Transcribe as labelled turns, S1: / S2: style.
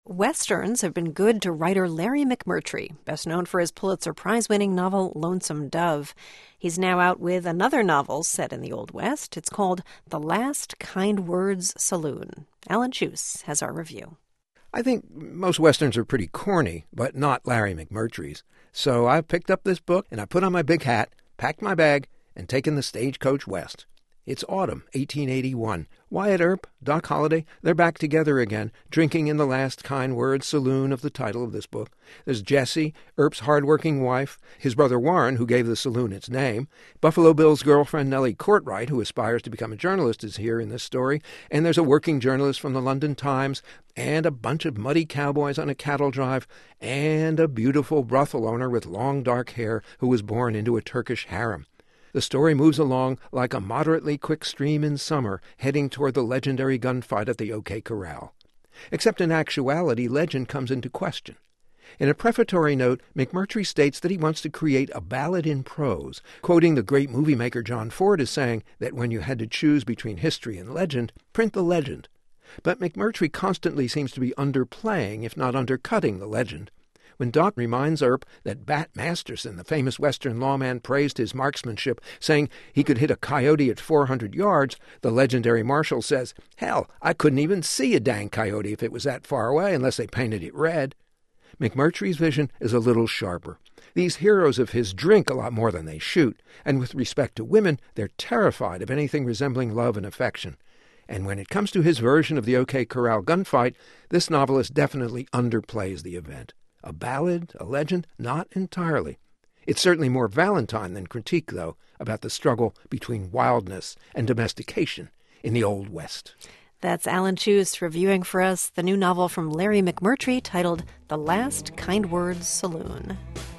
S1: Westerns have been good to writer Larry McMurtry, best known for his Pulitzer Prize-winning novel Lonesome Dove. He's now out with another novel set in the Old West. It's called The Last Kind Words Saloon. Alan Schuss has our review.
S2: I think most Westerns are pretty corny, but not Larry McMurtry's. So I picked up this book, and I put on my big hat, packed my bag, and taken the stagecoach west. It's autumn, 1881. Wyatt Earp, Doc Holliday, they're back together again, drinking in the Last Kind Words saloon of the title of this book. There's Jessie, Earp's hard-working wife, his brother Warren, who gave the saloon its name. Buffalo Bill's girlfriend Nellie Courtright, who aspires to become a journalist, is here in this story. And there's a working journalist from the London Times, and a bunch of muddy cowboys on a cattle drive, and a beautiful brothel owner with long dark hair who was born into a Turkish harem. The story moves along like a moderately quick stream in summer, heading toward the legendary gunfight at the OK Corral. Except in actuality, legend comes into question. In a prefatory note, McMurtry states that he wants to create a ballad in prose, quoting the great movie maker John Ford as saying that when you had to choose between history and legend, print the legend. But McMurtry constantly seems to be underplaying, if not undercutting, the legend. When Doc reminds Earp that Bat Masterson, the famous Western lawman, praised his marksmanship, saying he could hit a coyote at 400 yards, the legendary marshal says, "Hell, I couldn't even see a dang coyote if it was that far away unless they painted it red." McMurtry's vision is a little sharper. These heroes of his drink a lot more than they shoot, and with respect to women, they're terrified of anything resembling love and affection. And when it comes to his version of the OK Corral gunfight, this novelist definitely underplays the event. A ballad, a legend? Not entirely. It's certainly more Valentine than critique, though, about the struggle between wildness and domestication in the Old West.
S1: That's Alan Schuss reviewing for us the new novel from Larry McMurtry titled The Last Kind Words Saloon.